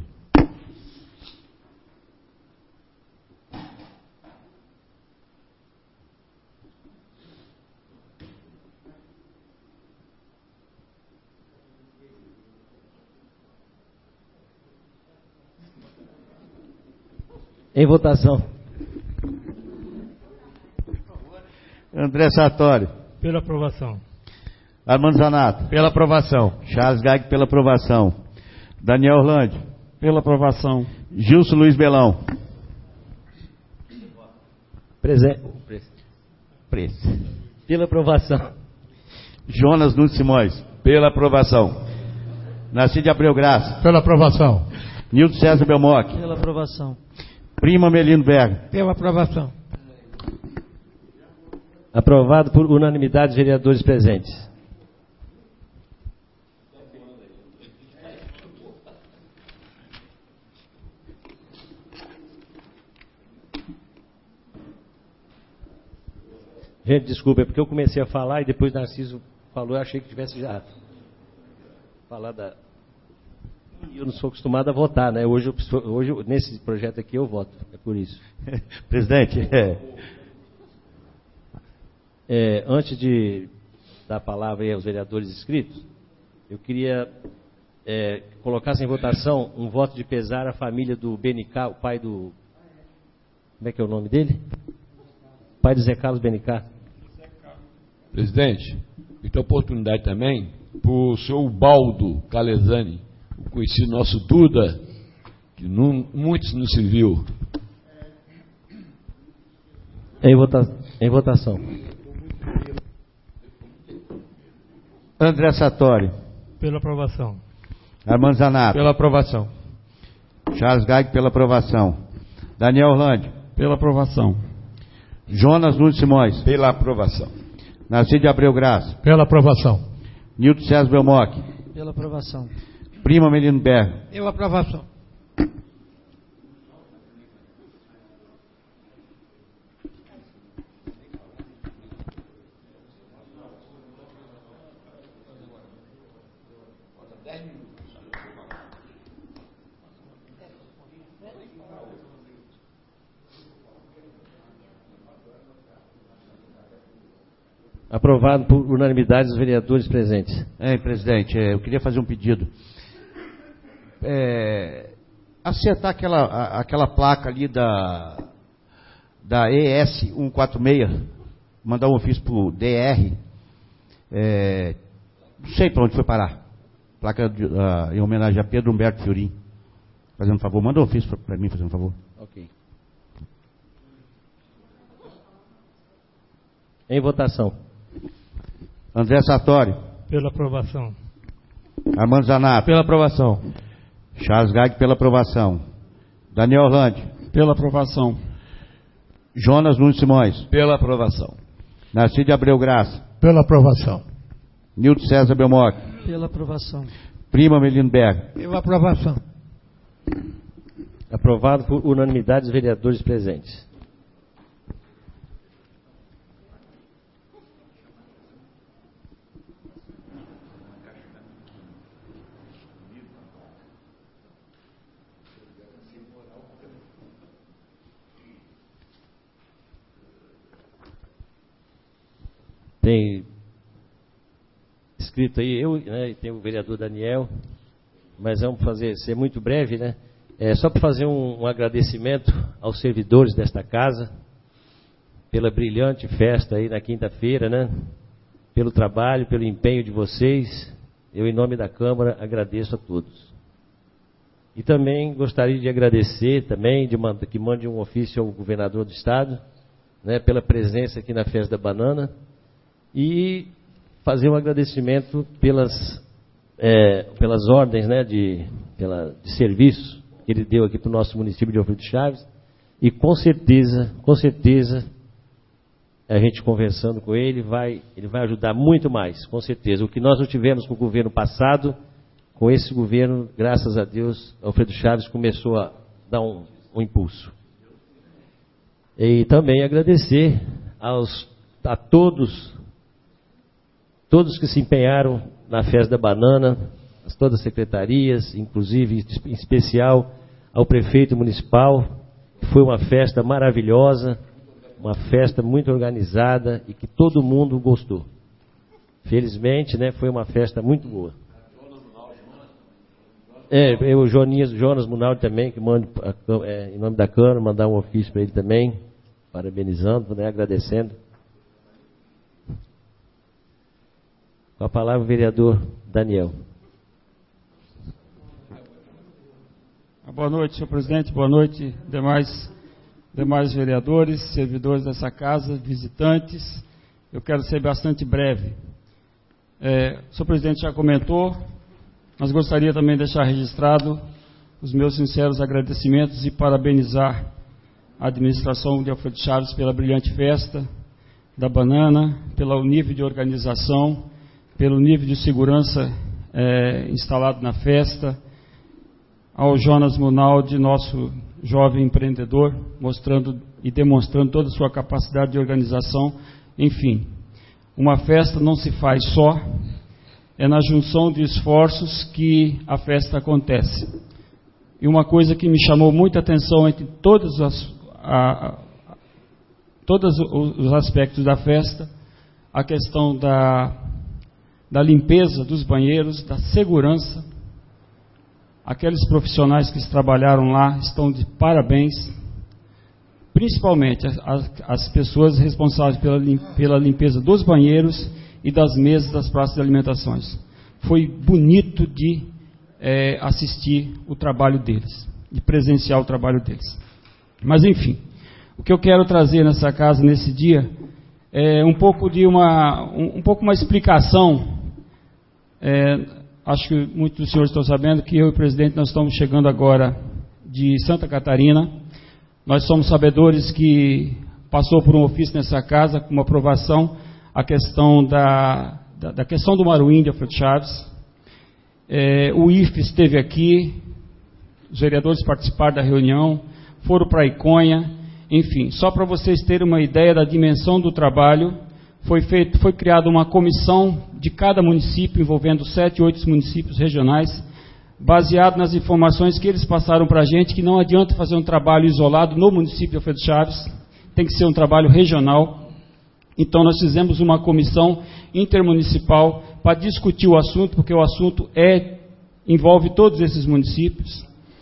Em votação. André Sartori. Pela aprovação. Armando Zanato. Pela aprovação. Charles Gag, pela aprovação. Daniel Orlando. Pela aprovação. Gilson Luiz Belão. Presente. Preço. Pela aprovação. Jonas Nunes Simões. Pela aprovação. Narciso de Abreu Graça. Pela aprovação. Nilton César Belmoc. Pela aprovação. Prima Melino Bergo. Pela aprovação. Aprovado por unanimidade dos vereadores presentes. Gente, desculpa, é porque eu comecei a falar e depois Narciso falou, eu achei que tivesse já falado da... Eu não sou acostumado a votar, né? Hoje, eu, hoje nesse projeto aqui eu voto, é por isso. Presidente, é... É, antes de dar a palavra aí aos vereadores inscritos, eu queria é, colocar em votação um voto de pesar à família do Benicá, o pai do... Como é que é o nome dele? O pai do Zé Carlos Benicá. Presidente, então oportunidade também para o senhor Ubaldo Calesani, o conhecido nosso Duda, que não, muitos não se viu. Em, vota, em votação. André Sartori. Pela aprovação. Armando Zanato. Pela aprovação. Charles Gag, pela aprovação. Daniel Orlandi. Pela aprovação. Jonas Nunes Simões. Pela aprovação. Narciso de Abreu Graça. Pela aprovação. Nilton César Belmoc. Pela aprovação. Prima Melino Berger. Pela aprovação. Aprovado por unanimidade dos vereadores presentes. É, presidente, é, eu queria fazer um pedido. É, acertar aquela, a, aquela placa ali da, da E S cento e quarenta e seis, mandar um ofício para o D R, é, não sei para onde foi parar. Placa de, uh, em homenagem a Pedro Humberto Fiorim. Fazendo um favor, manda um ofício para mim, fazendo um favor. Ok. Em votação. André Sartori. Pela aprovação. Armando Zanato. Pela aprovação. Charles Gag, pela aprovação. Daniel Orlandi. Pela aprovação. Jonas Nunes Simões. Pela aprovação. Narciso de Abreu Graça. Pela aprovação. Nilton César Belmoc. Pela aprovação. Prima Melino Berger. Pela aprovação. Aprovado por unanimidade dos vereadores presentes. Tem escrito aí, eu, né, e tem o vereador Daniel, mas vamos fazer, ser muito breve, né? É só para fazer um, um agradecimento aos servidores desta casa, pela brilhante festa aí na quinta-feira, né? Pelo trabalho, pelo empenho de vocês, eu em nome da Câmara agradeço a todos. E também gostaria de agradecer também, de manda, que mande um ofício ao governador do estado, né, pela presença aqui na Festa da Banana, e fazer um agradecimento pelas, é, pelas ordens, né, de, pela, de serviço que ele deu aqui para o nosso município de Alfredo Chaves, e com certeza, com certeza, a gente conversando com ele, vai, ele vai ajudar muito mais, com certeza. O que nós não tivemos com o governo passado, com esse governo, graças a Deus, Alfredo Chaves começou a dar um, um impulso. E também agradecer aos, a todos, todos que se empenharam na Festa da Banana, todas as secretarias, inclusive, em especial, ao prefeito municipal, que foi uma festa maravilhosa, uma festa muito organizada e que todo mundo gostou. Felizmente, né, foi uma festa muito boa. É, o Jonas, Jonas Munaldi também, que manda, é, em nome da Câmara, mandar um ofício para ele também, parabenizando, né, agradecendo. Com a palavra o vereador Daniel. Boa noite, senhor presidente. Boa noite, demais, demais vereadores, servidores dessa casa, visitantes. Eu quero ser bastante breve. É, o senhor presidente já comentou, mas gostaria também de deixar registrado os meus sinceros agradecimentos e parabenizar a administração de Alfredo Chaves pela brilhante festa da Banana, pelo nível de organização, pelo nível de segurança é, instalado na festa, ao Jonas Munaldi, nosso jovem empreendedor, mostrando e demonstrando toda a sua capacidade de organização enfim, uma festa não se faz só, é na junção de esforços que a festa acontece. E uma coisa que me chamou muita atenção entre todos, as, a, a, todos os aspectos da festa, a questão da, da limpeza dos banheiros, da segurança. Aqueles profissionais que trabalharam lá estão de parabéns, principalmente as, as pessoas responsáveis pela, pela limpeza dos banheiros e das mesas das praças de alimentações. Foi bonito de é, assistir o trabalho deles, de presenciar o trabalho deles. Mas, enfim, o que eu quero trazer nessa casa, nesse dia, é um pouco de uma, um, um pouco uma explicação. É, acho que muitos dos senhores estão sabendo que eu e o presidente, nós estamos chegando agora de Santa Catarina. Nós somos sabedores que passou por um ofício nessa casa, com uma aprovação, a questão da, da, da questão do Maruim de Alfredo Chaves. É, o I F E esteve aqui, os vereadores participaram da reunião, foram para a Iconha, enfim, só para vocês terem uma ideia da dimensão do trabalho, foi, feito, foi criada uma comissão de cada município, envolvendo sete, oito municípios regionais, baseado nas informações que eles passaram para a gente, que não adianta fazer um trabalho isolado no município de Alfredo Chaves, tem que ser um trabalho regional. Então nós fizemos uma comissão intermunicipal para discutir o assunto, porque o assunto é, envolve todos esses municípios.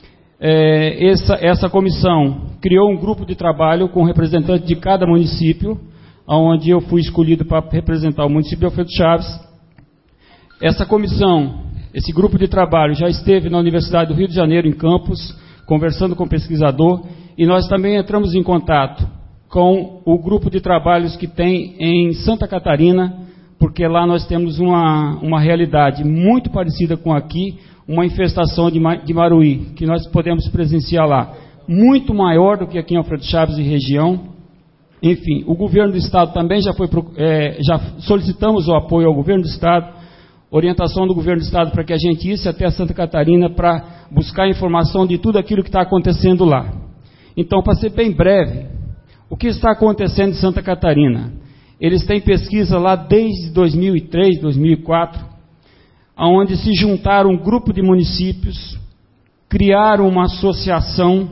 É, essa, essa comissão criou um grupo de trabalho com representantes de cada município, onde eu fui escolhido para representar o município de Alfredo Chaves. Essa comissão, esse grupo de trabalho já esteve na Universidade do Rio de Janeiro, em campus, conversando com o pesquisador, e nós também entramos em contato com o grupo de trabalhos que tem em Santa Catarina, porque lá nós temos uma, uma realidade muito parecida com aqui, uma infestação de, de maruí, que nós podemos presenciar lá, muito maior do que aqui em Alfredo Chaves e região. Enfim, o governo do Estado também já foi, é, já solicitamos o apoio ao governo do Estado, orientação do governo do Estado para que a gente isse até Santa Catarina para buscar informação de tudo aquilo que está acontecendo lá. Então, para ser bem breve, o que está acontecendo em Santa Catarina? Eles têm pesquisa lá desde dois mil e três, dois mil e quatro, onde se juntaram um grupo de municípios, criaram uma associação,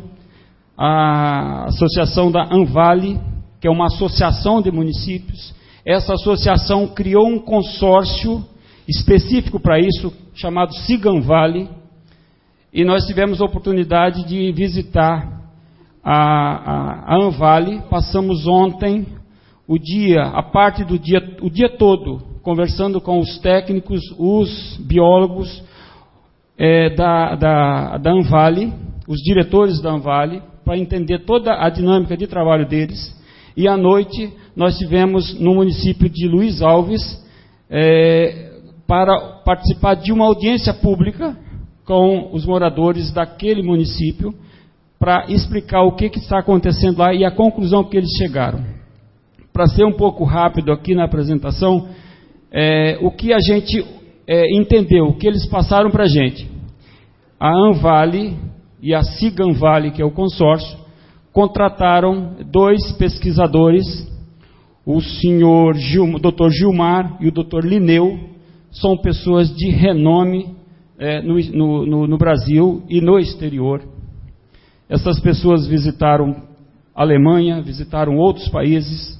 a associação da Anvale, que é uma associação de municípios. Essa associação criou um consórcio específico para isso, chamado Siganvale, e nós tivemos a oportunidade de visitar a, a, a Anvale. Passamos ontem o dia, a parte do dia, o dia todo, conversando com os técnicos, os biólogos é, da, da, da Anvale, os diretores da Anvale, para entender toda a dinâmica de trabalho deles. E à noite nós tivemos no município de Luiz Alves é, para participar de uma audiência pública com os moradores daquele município para explicar o que, que está acontecendo lá e a conclusão que eles chegaram. Para ser um pouco rápido aqui na apresentação, é, o que a gente é, entendeu, o que eles passaram para a gente. A Anvale e a Siganvale, que é o consórcio, contrataram dois pesquisadores, o senhor Gil, doutor Gilmar e o doutor Lineu, são pessoas de renome é, no, no, no Brasil e no exterior. Essas pessoas visitaram a Alemanha, visitaram outros países,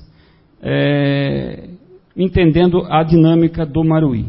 é, entendendo a dinâmica do maruí.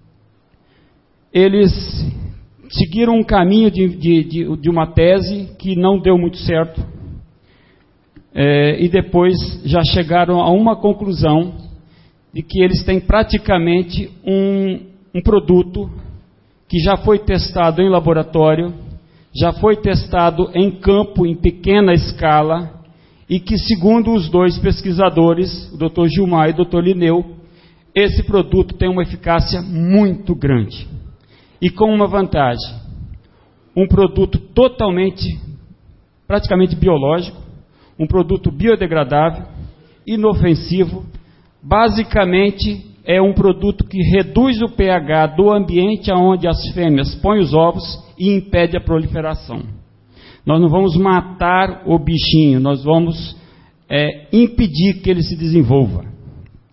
Eles seguiram um caminho de, de, de, de uma tese que não deu muito certo, é, e depois já chegaram a uma conclusão de que eles têm praticamente um, um produto que já foi testado em laboratório, já foi testado em campo, em pequena escala, e que, segundo os dois pesquisadores, o doutor Gilmar e o doutor Lineu, esse produto tem uma eficácia muito grande. E com uma vantagem, um produto totalmente, praticamente biológico, um produto biodegradável, inofensivo, basicamente é um produto que reduz o pH do ambiente onde as fêmeas põem os ovos e impede a proliferação. Nós não vamos matar o bichinho, nós vamos é, impedir que ele se desenvolva.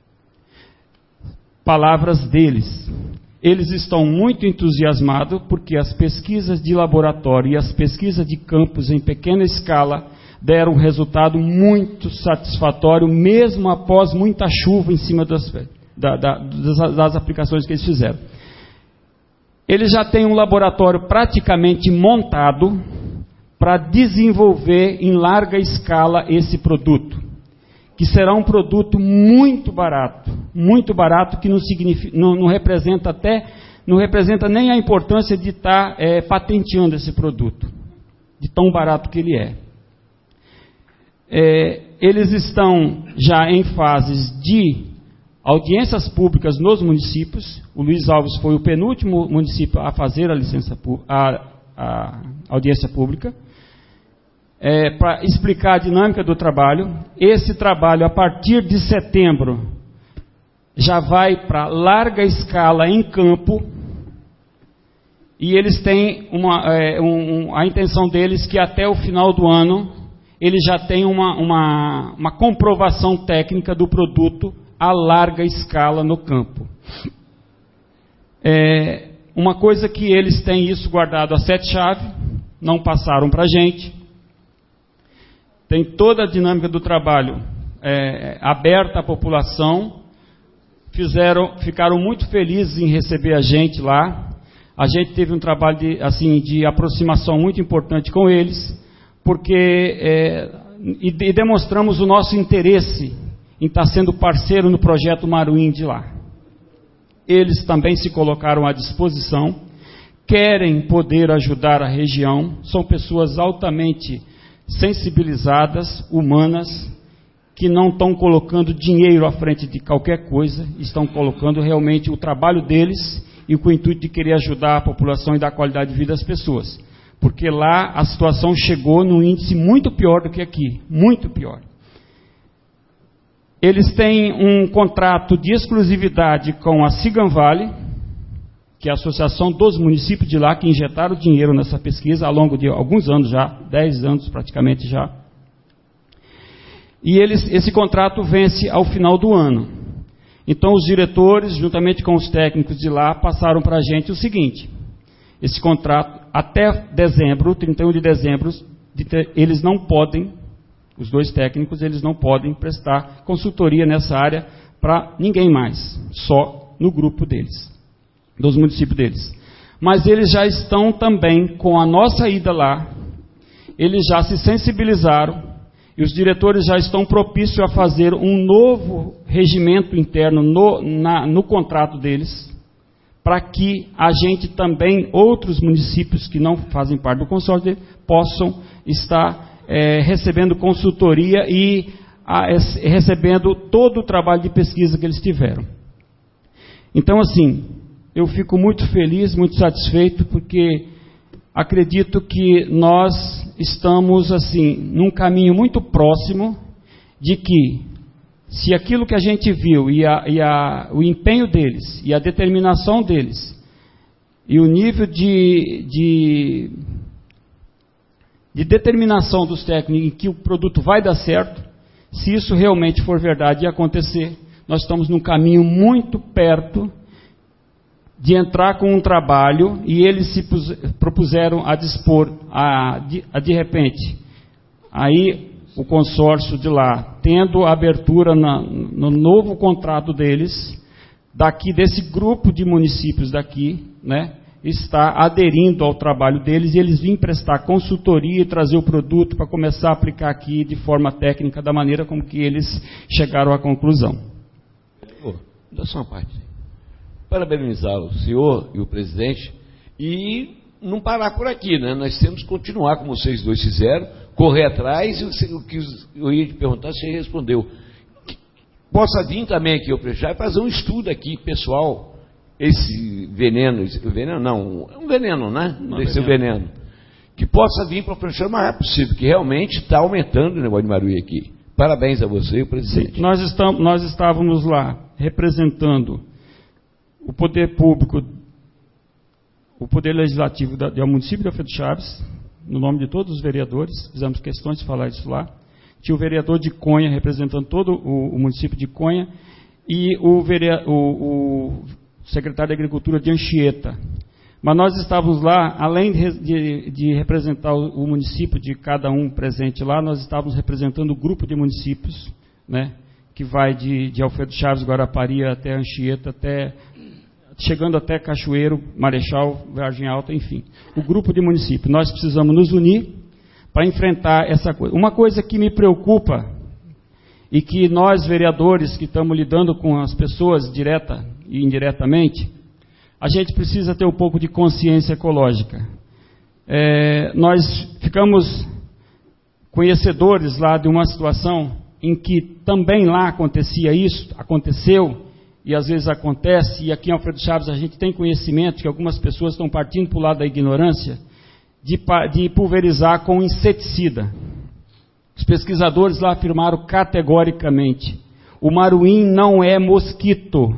palavras deles. Eles estão muito entusiasmados porque as pesquisas de laboratório e as pesquisas de campos em pequena escala deram um resultado muito satisfatório, mesmo após muita chuva em cima das, da, da, das, das aplicações que eles fizeram. Eles já têm um laboratório praticamente montado para desenvolver em larga escala esse produto, que será um produto muito barato, muito barato, que não, significa, não, não representa até, não representa nem a importância de estar é, patenteando esse produto, de tão barato que ele é. É, eles estão já em fases de audiências públicas nos municípios. O Luiz Alves foi o penúltimo município a fazer a, licença, a, a audiência pública, é, para explicar a dinâmica do trabalho. Esse trabalho, a partir de setembro, já vai para larga escala em campo, e eles têm uma, é, um, a intenção deles que até o final do ano ele já tem uma, uma, uma comprovação técnica do produto a larga escala no campo. É, uma coisa que eles têm isso guardado a sete chaves, não passaram para a gente. Tem toda a dinâmica do trabalho é, aberta à população. Fizeram, ficaram muito felizes em receber a gente lá. A gente teve um trabalho de, assim, de aproximação muito importante com eles, porque é, e, e demonstramos o nosso interesse em estar sendo parceiro no projeto Maruim de lá. Eles também se colocaram à disposição, querem poder ajudar a região, são pessoas altamente sensibilizadas, humanas, que não estão colocando dinheiro à frente de qualquer coisa, estão colocando realmente o trabalho deles e com o intuito de querer ajudar a população e dar qualidade de vida às pessoas. Porque lá a situação chegou num índice muito pior do que aqui, muito pior. Eles têm um contrato de exclusividade com a Sigan Valley, que é a associação dos municípios de lá, que injetaram dinheiro nessa pesquisa ao longo de alguns anos já, dez anos praticamente já. E eles, esse contrato vence ao final do ano. Então os diretores, juntamente com os técnicos de lá, passaram para a gente o seguinte: esse contrato, até dezembro, trinta e um de dezembro, eles não podem, os dois técnicos, eles não podem prestar consultoria nessa área para ninguém mais, só no grupo deles, dos municípios deles. Mas eles já estão também, com a nossa ida lá, eles já se sensibilizaram, e os diretores já estão propícios a fazer um novo regimento interno no, na, no contrato deles, para que a gente também, outros municípios que não fazem parte do consórcio, possam estar é, recebendo consultoria e a, recebendo todo o trabalho de pesquisa que eles tiveram. Então, assim, eu fico muito feliz, muito satisfeito, porque acredito que nós estamos, assim, num caminho muito próximo de que, se aquilo que a gente viu e, a, e a, o empenho deles, e a determinação deles, e o nível de, de, de determinação dos técnicos em que o produto vai dar certo, se isso realmente for verdade e acontecer, nós estamos num caminho muito perto de entrar com um trabalho, e eles se pus, propuseram a dispor, a, de, a, de repente, aí o consórcio de lá, tendo a abertura na, no novo contrato deles, daqui desse grupo de municípios daqui, né, está aderindo ao trabalho deles, e eles vêm prestar consultoria e trazer o produto para começar a aplicar aqui de forma técnica, da maneira como que eles chegaram à conclusão. Oh, dá só uma parte. Parabenizar o senhor e o presidente, e não parar por aqui, né? Nós temos que continuar, como vocês dois fizeram, correr atrás, e o que eu ia te perguntar, você respondeu. Possa vir também aqui, eu preciso fazer um estudo aqui, pessoal, esse veneno, esse veneno não, é um veneno, né? Não esse veneno. veneno. Que possa vir para frente, mas é possível, que realmente está aumentando o negócio de Maruí aqui. Parabéns a você e o presidente. Sim, nós, estamos, nós estávamos lá representando o poder público, o poder legislativo da, do município de Alfredo Chaves, no nome de todos os vereadores, fizemos questões de falar isso lá. Tinha o vereador de Conha representando todo o, o município de Conha, e o, o, o secretário de Agricultura de Anchieta. Mas nós estávamos lá, além de, de, de representar o, o município, de cada um presente lá, nós estávamos representando o grupo de municípios, né, que vai de, de Alfredo Chaves, Guarapari, até Anchieta, até, chegando até Cachoeiro, Marechal, Vargem Alta, enfim. O grupo de municípios. Nós precisamos nos unir para enfrentar essa coisa. Uma coisa que me preocupa, e que nós, vereadores, que estamos lidando com as pessoas direta e indiretamente, a gente precisa ter um pouco de consciência ecológica. É, nós ficamos conhecedores lá de uma situação em que também lá acontecia isso, aconteceu, e às vezes acontece, e aqui em Alfredo Chaves a gente tem conhecimento que algumas pessoas estão partindo para o lado da ignorância, de, de pulverizar com inseticida. Os pesquisadores lá afirmaram categoricamente, o maruim não é mosquito.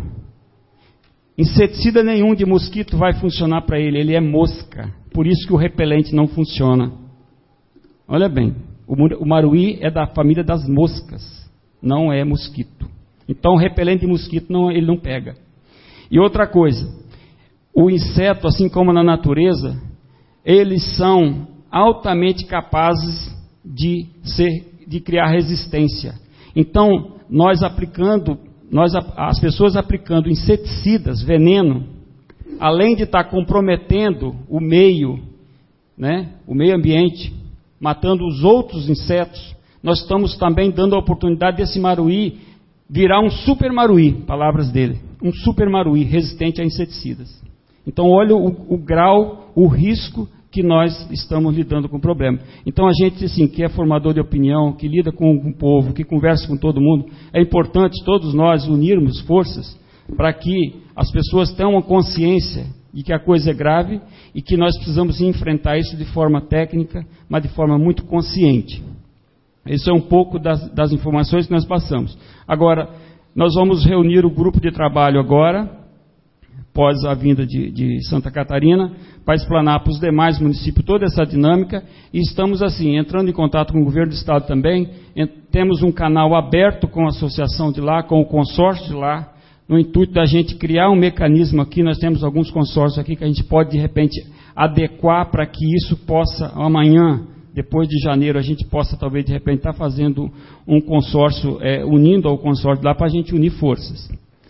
Inseticida nenhum de mosquito vai funcionar para ele, ele é mosca. Por isso que o repelente não funciona. Olha bem, o maruí é da família das moscas, não é mosquito. Então, o repelente de mosquito não, ele não pega. E outra coisa, o inseto, assim como na natureza, eles são altamente capazes de, ser, de criar resistência. Então, nós aplicando, nós, as pessoas aplicando inseticidas, veneno, além de estar comprometendo o meio, né, o meio ambiente, matando os outros insetos, nós estamos também dando a oportunidade desse maruí virar um super maruí, palavras dele, um super maruí resistente a inseticidas. Então, olha o, o grau, o risco que nós estamos lidando com o problema. Então, a gente, assim, que é formador de opinião, que lida com, com o povo, que conversa com todo mundo, é importante todos nós unirmos forças para que as pessoas tenham consciência de que a coisa é grave e que nós precisamos enfrentar isso de forma técnica, mas de forma muito consciente. Isso é um pouco das, das informações que nós passamos. Agora, nós vamos reunir o grupo de trabalho agora, após a vinda de, de Santa Catarina, para explanar para os demais municípios toda essa dinâmica, e estamos, assim, entrando em contato com o governo do estado também, em, temos um canal aberto com a associação de lá, com o consórcio de lá, no intuito da gente criar um mecanismo aqui. Nós temos alguns consórcios aqui que a gente pode, de repente, adequar para que isso possa, amanhã, depois de janeiro, a gente possa, talvez, de repente, estar fazendo um consórcio, é, unindo ao consórcio lá, para a gente unir forças.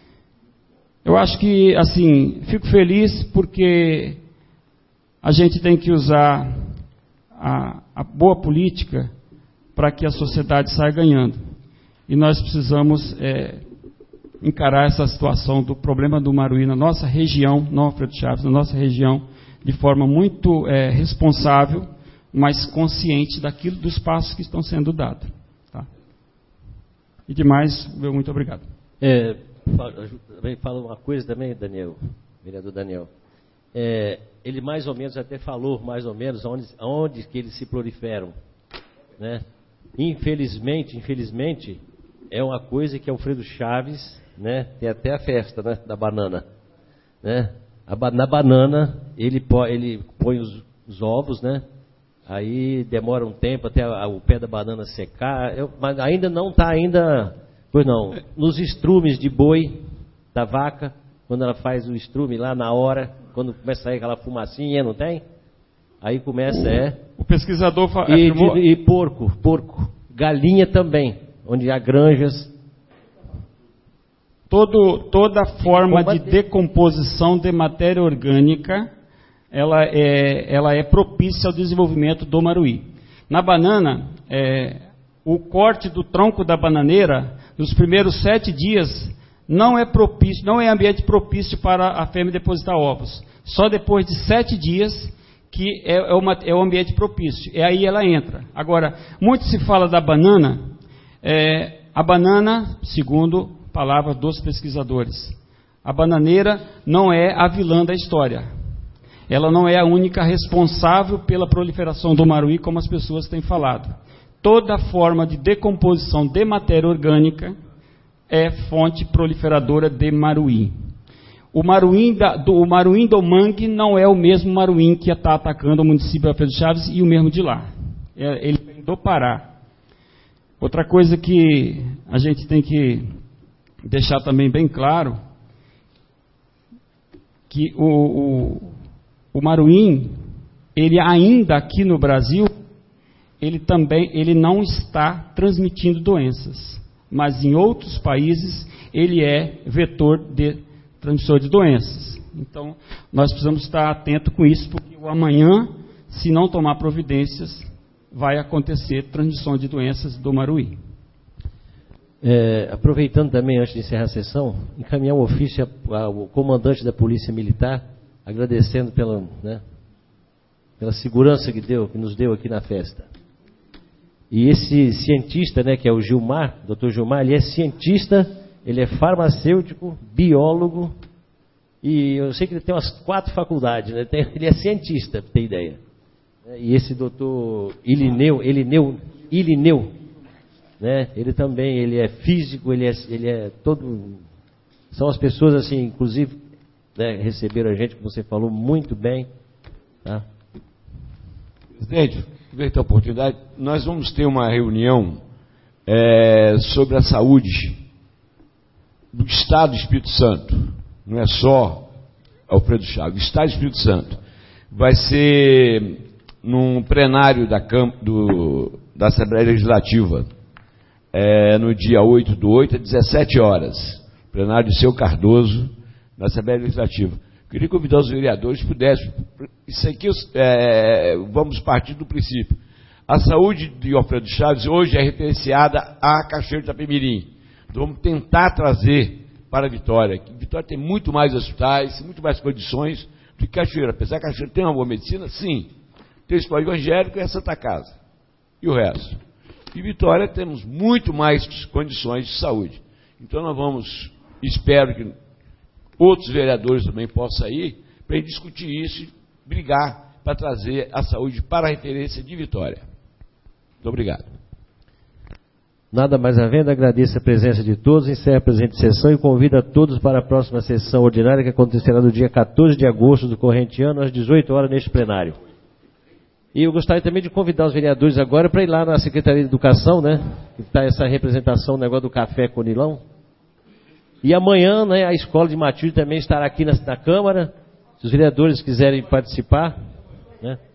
Eu acho que, assim, fico feliz porque a gente tem que usar a, a boa política para que a sociedade saia ganhando. E nós precisamos é, encarar essa situação do problema do maruí na nossa região, não Alfredo Chaves, na nossa região, de forma muito é, responsável, mas consciente daquilo, dos passos que estão sendo dados. Tá? E demais, meu muito obrigado. É, também fala uma coisa também, Daniel, vereador Daniel. É, ele mais ou menos até falou, mais ou menos, onde, onde que eles se proliferam. Né? Infelizmente, infelizmente, é uma coisa que Alfredo Chaves, né, tem até a festa, né, da banana. Né? A, na banana, ele, ele põe os, os ovos, né? Aí demora um tempo até a, o pé da banana secar, eu, mas ainda não está ainda, pois não, nos estrumes de boi da vaca, quando ela faz o estrume lá na hora, quando começa a sair aquela fumacinha, não tem? Aí começa, é... O pesquisador... E, afirmou... e porco, porco, galinha também, onde há granjas. Todo, toda forma de decomposição de matéria orgânica, ela é, ela é propícia ao desenvolvimento do maruí. Na banana, é, o corte do tronco da bananeira, nos primeiros sete dias, não é propício, não é ambiente propício para a fêmea depositar ovos. Só depois de sete dias que é, é, uma, é o ambiente propício. E aí ela entra. Agora, muito se fala da banana. É, a banana, segundo palavras dos pesquisadores, a bananeira não é a vilã da história. Ela não é a única responsável pela proliferação do maruí, como as pessoas têm falado. Toda forma de decomposição de matéria orgânica é fonte proliferadora de maruí. O maruim, da, do, o maruim do mangue não é o mesmo maruim que está atacando o município de Alfredo Chaves e o mesmo de lá. É, ele vem do Pará. Outra coisa que a gente tem que deixar também bem claro que o, o, o Maruim, ele ainda aqui no Brasil, ele também ele não está transmitindo doenças, mas em outros países ele é vetor de transmissor de doenças. Então, nós precisamos estar atentos com isso, porque o amanhã, se não tomar providências, vai acontecer transmissão de doenças do Maruim. É, aproveitando também, antes de encerrar a sessão, encaminhar um ofício ao comandante da Polícia Militar, agradecendo pela, né, pela segurança que, deu, que nos deu aqui na festa. E esse cientista, né, que é o Gilmar, doutor Gilmar, ele é cientista, ele é farmacêutico, biólogo, e eu sei que ele tem umas quatro faculdades, né? Tem, ele é cientista, para ter ideia. E esse doutor Ilineu, Ilineu, Ilineu, né? Ele também, ele é físico, ele é, ele é todo... São as pessoas, assim, inclusive, né, receberam a gente, como você falou, muito bem. Tá? Presidente, aproveitar a oportunidade, nós vamos ter uma reunião é, sobre a saúde do Estado do Espírito Santo. Não é só Alfredo Chaves, o Estado do Espírito Santo. Vai ser num plenário da, do, da Assembleia Legislativa, é, no dia oito do oito, às dezessete horas. Plenário de Seu Cardoso, na Assembleia Legislativa. Queria convidar os vereadores, pudessem. Isso aqui, é, vamos partir do princípio. A saúde de Alfredo Chaves hoje é referenciada à Cachoeira de Itapemirim. Então, vamos tentar trazer para a Vitória. Vitória tem muito mais hospitais, muito mais condições do que Cachoeira. Apesar que Cachoeira tem uma boa medicina, sim. Tem o Hospital Evangélico e a Santa Casa. E o resto. E Vitória temos muito mais condições de saúde. Então nós vamos, espero que outros vereadores também possam ir, para a gente discutir isso e brigar para trazer a saúde para a referência de Vitória. Muito obrigado. Nada mais havendo, agradeço a presença de todos, encerro a presente sessão e convido a todos para a próxima sessão ordinária que acontecerá no dia quatorze de agosto do corrente ano, às dezoito horas, neste plenário. E eu gostaria também de convidar os vereadores agora para ir lá na Secretaria de Educação, né, que está essa representação, o negócio do café com Nilão. E amanhã, né, a Escola de Matilde também estará aqui na, na Câmara, se os vereadores quiserem participar, né.